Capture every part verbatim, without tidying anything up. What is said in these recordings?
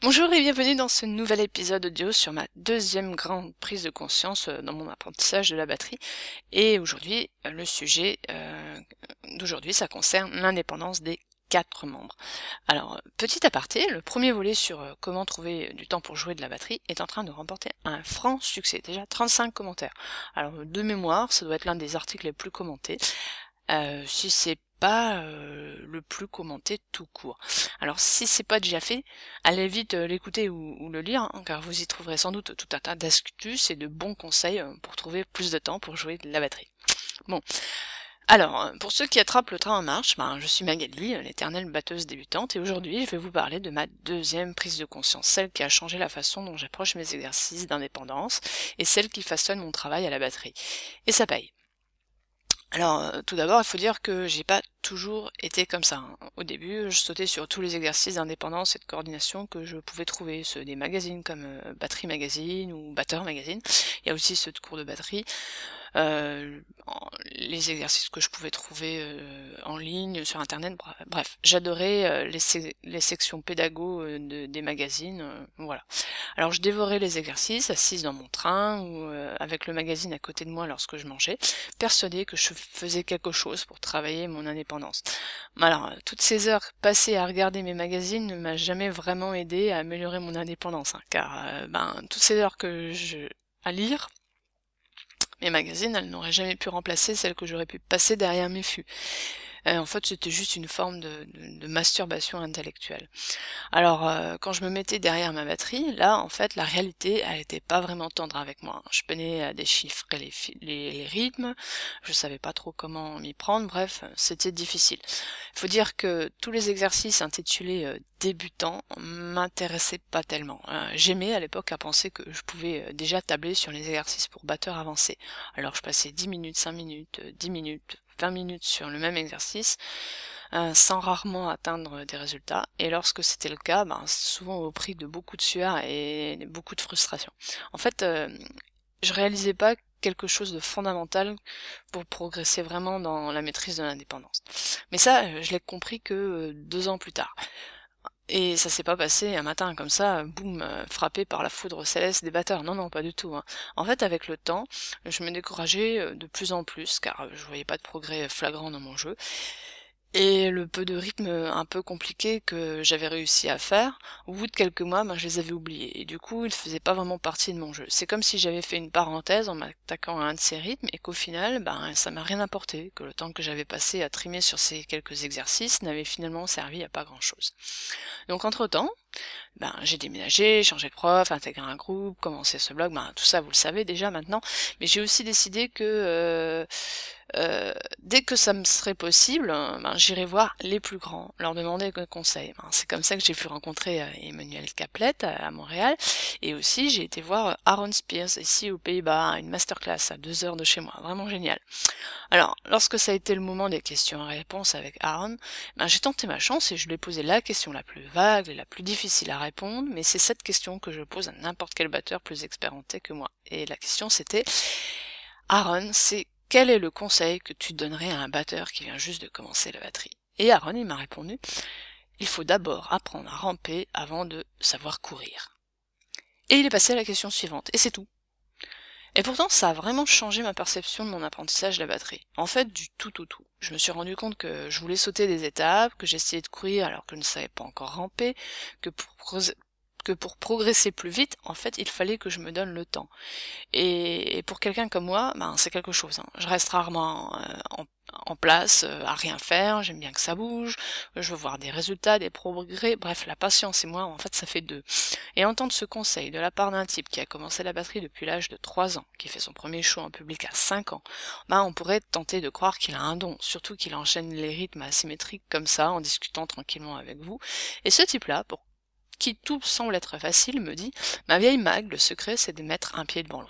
Bonjour et bienvenue dans ce nouvel épisode audio sur ma deuxième grande prise de conscience euh, dans mon apprentissage de la batterie. Et aujourd'hui, euh, le sujet euh, d'aujourd'hui, ça concerne l'indépendance des quatre membres. Alors, euh, petit aparté, le premier volet sur euh, comment trouver du temps pour jouer de la batterie est en train de remporter un franc succès. Déjà trente-cinq commentaires. Alors, de mémoire, ça doit être l'un des articles les plus commentés. Euh, si c'est pas euh, le plus commenté tout court. Alors si c'est pas déjà fait, allez vite euh, l'écouter ou, ou le lire, hein, car vous y trouverez sans doute tout un tas d'astuces et de bons conseils euh, pour trouver plus de temps pour jouer de la batterie. Bon, alors euh, pour ceux qui attrapent le train en marche, ben, je suis Magali, euh, l'éternelle batteuse débutante, et aujourd'hui je vais vous parler de ma deuxième prise de conscience, celle qui a changé la façon dont j'approche mes exercices d'indépendance, et celle qui façonne mon travail à la batterie. Et ça paye. Alors, euh, tout d'abord, il faut dire que j'ai pas toujours été comme ça, hein. Au début, je sautais sur tous les exercices d'indépendance et de coordination que je pouvais trouver, ceux des magazines comme euh, Batterie Magazine ou Batteur Magazine. Il y a aussi ceux de cours de batterie. Euh, en- les exercices que je pouvais trouver euh, en ligne, sur internet, bra- bref, j'adorais euh, les, sé- les sections pédago euh, de- des magazines, euh, voilà. Alors je dévorais les exercices, assise dans mon train ou euh, avec le magazine à côté de moi lorsque je mangeais, persuadée que je faisais quelque chose pour travailler mon indépendance. Alors, euh, toutes ces heures passées à regarder mes magazines ne m'a jamais vraiment aidé à améliorer mon indépendance, hein, car euh, ben toutes ces heures que je à lire mes magazines, elles n'auraient jamais pu remplacer celles que j'aurais pu passer derrière mes fûts. Euh, en fait, c'était juste une forme de, de, de masturbation intellectuelle. Alors, euh, quand je me mettais derrière ma batterie, là, en fait, la réalité, elle était pas vraiment tendre avec moi. Je peinais à déchiffrer les, les, les rythmes, je savais pas trop comment m'y prendre, bref, c'était difficile. Il faut dire que tous les exercices intitulés euh, débutants m'intéressaient pas tellement. Euh, J'aimais à l'époque à penser que je pouvais euh, déjà tabler sur les exercices pour batteurs avancés. Alors, je passais dix minutes, cinq minutes, euh, dix minutes, vingt minutes sur le même exercice, euh, sans rarement atteindre des résultats. Et lorsque c'était le cas, ben, souvent au prix de beaucoup de sueur et beaucoup de frustration. En fait, euh, je réalisais pas quelque chose de fondamental pour progresser vraiment dans la maîtrise de l'indépendance. Mais ça, euh, je l'ai compris que euh, deux ans plus tard. Et ça s'est pas passé un matin comme ça, boum, euh, frappé par la foudre céleste des batteurs. Non, non, pas du tout, hein. En fait, avec le temps, je me décourageais euh, de plus en plus, car euh, je voyais pas de progrès flagrant dans mon jeu. Et le peu de rythme un peu compliqué que j'avais réussi à faire, au bout de quelques mois, ben, je les avais oubliés. Et du coup, ils faisaient pas vraiment partie de mon jeu. C'est comme si j'avais fait une parenthèse en m'attaquant à un de ces rythmes et qu'au final, ben, ça m'a rien apporté, que le temps que j'avais passé à trimer sur ces quelques exercices n'avait finalement servi à pas grand chose. Donc entre-temps, ben, j'ai déménagé, changé de prof, intégré un groupe, commencé ce blog, ben, tout ça vous le savez déjà maintenant, mais j'ai aussi décidé que euh, euh, dès que ça me serait possible, ben, j'irai voir les plus grands, leur demander des conseils. Ben, c'est comme ça que j'ai pu rencontrer euh, Emmanuel Caplet à, à Montréal, et aussi j'ai été voir Aaron Spears ici aux Pays-Bas, une masterclass à deux heures de chez moi, vraiment génial. Alors, lorsque ça a été le moment des questions et réponses avec Aaron, ben, j'ai tenté ma chance et je lui ai posé la question la plus vague et la plus difficile à répondre, mais c'est cette question que je pose à n'importe quel batteur plus expérimenté que moi. Et la question c'était, Aaron, c'est quel est le conseil que tu donnerais à un batteur qui vient juste de commencer la batterie? Et Aaron, il m'a répondu, il faut d'abord apprendre à ramper avant de savoir courir. Et il est passé à la question suivante, et c'est tout. Et pourtant, ça a vraiment changé ma perception de mon apprentissage de la batterie. En fait, du tout au tout. Je me suis rendu compte que je voulais sauter des étapes, que j'essayais de courir alors que je ne savais pas encore ramper, que pour, pro- que pour progresser plus vite, en fait, il fallait que je me donne le temps. Et, et pour quelqu'un comme moi, ben, c'est quelque chose, hein. Je reste rarement euh, en, en place, euh, à rien faire, j'aime bien que ça bouge, je veux voir des résultats, des progrès, bref, la patience et moi, en fait, ça fait deux. Et entendre ce conseil de la part d'un type qui a commencé la batterie depuis l'âge de trois ans, qui fait son premier show en public à cinq ans, ben, on pourrait tenter de croire qu'il a un don, surtout qu'il enchaîne les rythmes asymétriques comme ça, en discutant tranquillement avec vous. Et ce type-là, pour qui tout semble être facile, me dit « Ma vieille Mag, le secret, c'est de mettre un pied devant l'autre. »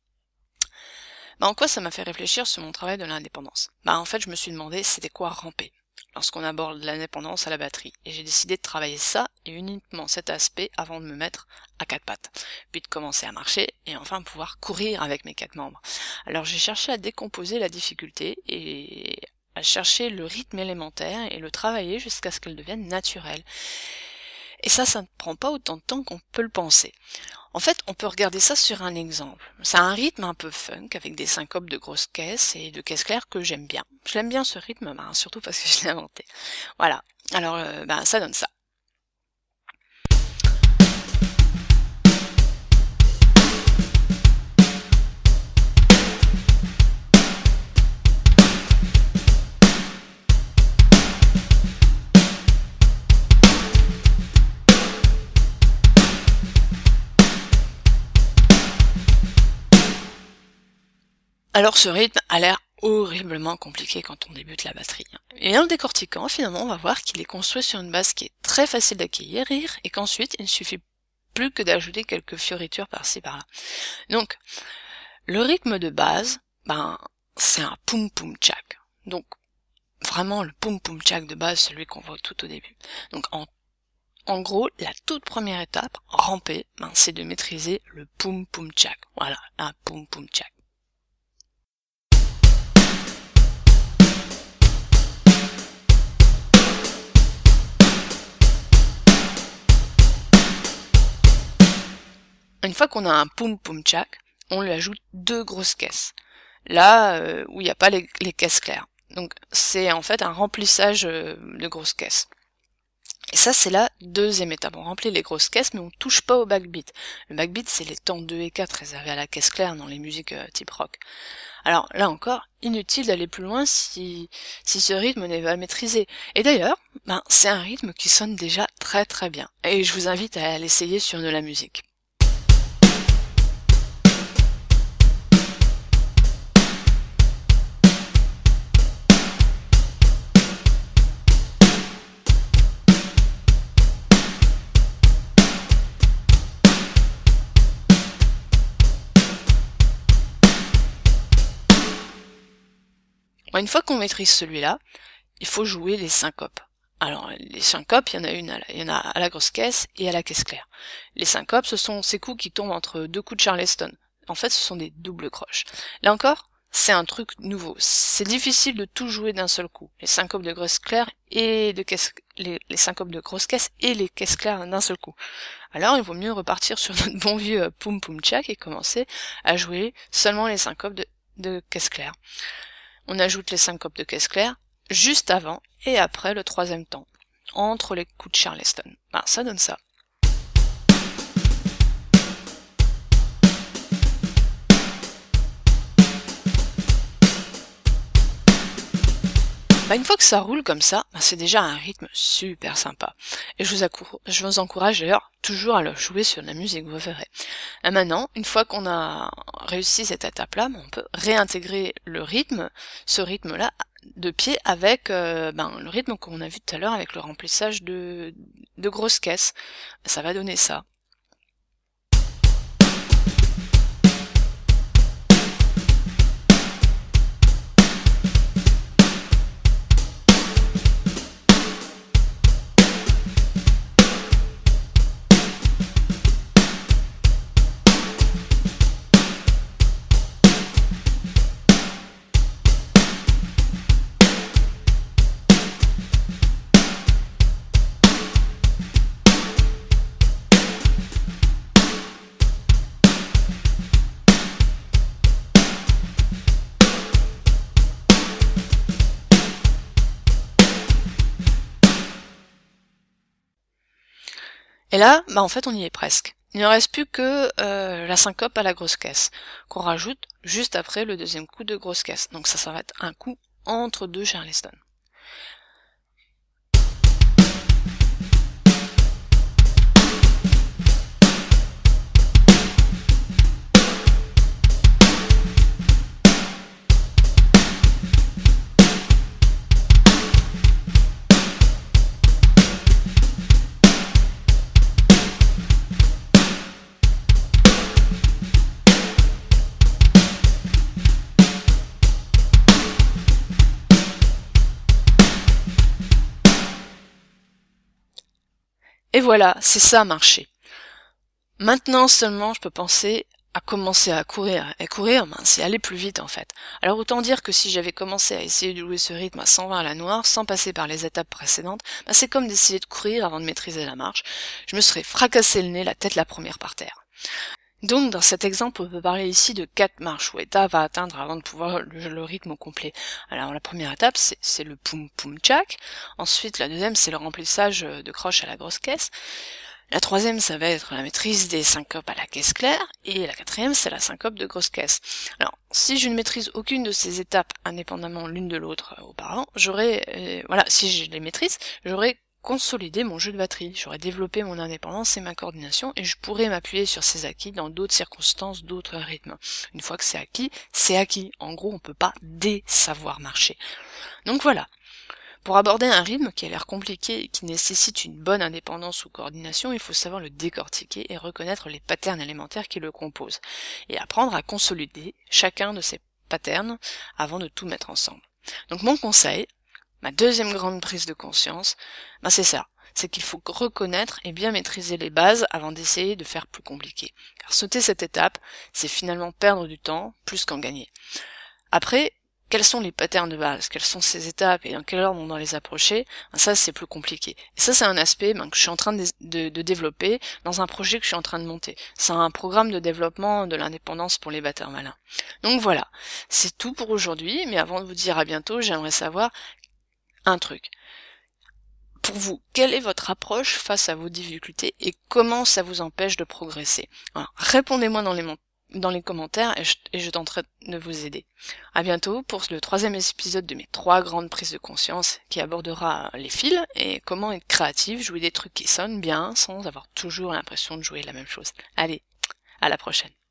Bah, en quoi ça m'a fait réfléchir sur mon travail de l'indépendance? Bah, en fait, je me suis demandé c'était quoi ramper lorsqu'on aborde l'indépendance à la batterie, et j'ai décidé de travailler ça et uniquement cet aspect avant de me mettre à quatre pattes, puis de commencer à marcher et enfin pouvoir courir avec mes quatre membres. Alors j'ai cherché à décomposer la difficulté et à chercher le rythme élémentaire et le travailler jusqu'à ce qu'elle devienne naturelle. Et ça, ça ne prend pas autant de temps qu'on peut le penser. En fait, on peut regarder ça sur un exemple. C'est un rythme un peu funk, avec des syncopes de grosses caisses et de caisses claires que j'aime bien. Je l'aime bien ce rythme, ben, surtout parce que je l'ai inventé. Voilà, alors euh, ben, ça donne ça. Alors ce rythme a l'air horriblement compliqué quand on débute la batterie. Et en le décortiquant, finalement, on va voir qu'il est construit sur une base qui est très facile d'accueillir et qu'ensuite, il ne suffit plus que d'ajouter quelques fioritures par-ci par-là. Donc, le rythme de base, ben, c'est un poum poum tchak. Donc, vraiment le poum poum tchak de base, celui qu'on voit tout au début. Donc, en, en gros, la toute première étape, ramper, ben, c'est de maîtriser le poum poum tchak. Voilà, un poum poum tchak. Une fois qu'on a un poum poum tchak, on lui ajoute deux grosses caisses. Là euh, où il n'y a pas les, les caisses claires. Donc c'est en fait un remplissage euh, de grosses caisses. Et ça c'est la deuxième étape. On remplit les grosses caisses mais on touche pas au backbeat. Le backbeat c'est les temps deux et quatre réservés à la caisse claire dans les musiques euh, type rock. Alors là encore, inutile d'aller plus loin si, si ce rythme n'est pas maîtrisé. Et d'ailleurs, ben, c'est un rythme qui sonne déjà très très bien. Et je vous invite à l'essayer sur de la musique. Une fois qu'on maîtrise celui-là, il faut jouer les syncopes. Alors, les syncopes, il y en a une, à la, il y en a à la grosse caisse et à la caisse claire. Les syncopes, ce sont ces coups qui tombent entre deux coups de Charleston. En fait, ce sont des doubles croches. Là encore, c'est un truc nouveau. C'est difficile de tout jouer d'un seul coup. Les syncopes de grosse claire et de caisse, les, les syncopes de grosse caisse et les caisses claires d'un seul coup. Alors, il vaut mieux repartir sur notre bon vieux poum poum tchak et commencer à jouer seulement les syncopes de, de caisse claire. On ajoute les syncopes de caisse claire juste avant et après le troisième temps, entre les coups de Charleston. Ben, ça donne ça. Bah une fois que ça roule comme ça, bah c'est déjà un rythme super sympa. Et je vous, accour- je vous encourage d'ailleurs toujours à le jouer sur la musique, vous verrez. Et maintenant, une fois qu'on a réussi cette étape-là, bah on peut réintégrer le rythme, ce rythme-là, de pied avec euh, ben, le rythme qu'on a vu tout à l'heure avec le remplissage de, de grosses caisses. Ça va donner ça. Et là, bah en fait on y est presque. Il ne reste plus que euh, la syncope à la grosse caisse, qu'on rajoute juste après le deuxième coup de grosse caisse. Donc ça, ça va être un coup entre deux Charleston. Et voilà, c'est ça marcher. Maintenant seulement je peux penser à commencer à courir. Et courir, ben, c'est aller plus vite en fait. Alors autant dire que si j'avais commencé à essayer de jouer ce rythme à cent vingt à la noire, sans passer par les étapes précédentes, ben, c'est comme d'essayer de courir avant de maîtriser la marche. Je me serais fracassé le nez, la tête la première par terre. Donc dans cet exemple, on peut parler ici de quatre marches ou étapes à atteindre avant de pouvoir le, le rythme au complet. Alors la première étape, c'est le poum poum tchak. Ensuite, la deuxième, c'est le remplissage de croches à la grosse caisse. La troisième, ça va être la maîtrise des syncopes à la caisse claire, et la quatrième, c'est la syncope de grosse caisse. Alors, si je ne maîtrise aucune de ces étapes indépendamment l'une de l'autre euh, auparavant, j'aurais, euh, voilà, si je les maîtrise, j'aurais consolidé mon jeu de batterie, j'aurais développé mon indépendance et ma coordination, et je pourrais m'appuyer sur ces acquis dans d'autres circonstances, d'autres rythmes. Une fois que c'est acquis, c'est acquis. En gros, on peut pas dé-savoir marcher. Donc voilà. Pour aborder un rythme qui a l'air compliqué et qui nécessite une bonne indépendance ou coordination, il faut savoir le décortiquer et reconnaître les patterns élémentaires qui le composent, et apprendre à consolider chacun de ces patterns avant de tout mettre ensemble. Donc mon conseil, ma deuxième grande prise de conscience, ben c'est ça, c'est qu'il faut reconnaître et bien maîtriser les bases avant d'essayer de faire plus compliqué. Car sauter cette étape, c'est finalement perdre du temps plus qu'en gagner. Après, quels sont les patterns de base, quelles sont ces étapes et dans quel ordre on doit les approcher, ben ça c'est plus compliqué. Et ça c'est un aspect ben, que je suis en train de, de, de développer dans un projet que je suis en train de monter. C'est un programme de développement de l'indépendance pour les batteurs malins. Donc voilà, c'est tout pour aujourd'hui, mais avant de vous dire à bientôt, j'aimerais savoir un truc. Pour vous, quelle est votre approche face à vos difficultés et comment ça vous empêche de progresser? Alors, répondez-moi dans les dans les commentaires et je, et je tenterai de vous aider. À bientôt pour le troisième épisode de mes trois grandes prises de conscience qui abordera les fils et comment être créatif, jouer des trucs qui sonnent bien sans avoir toujours l'impression de jouer la même chose. Allez, à la prochaine.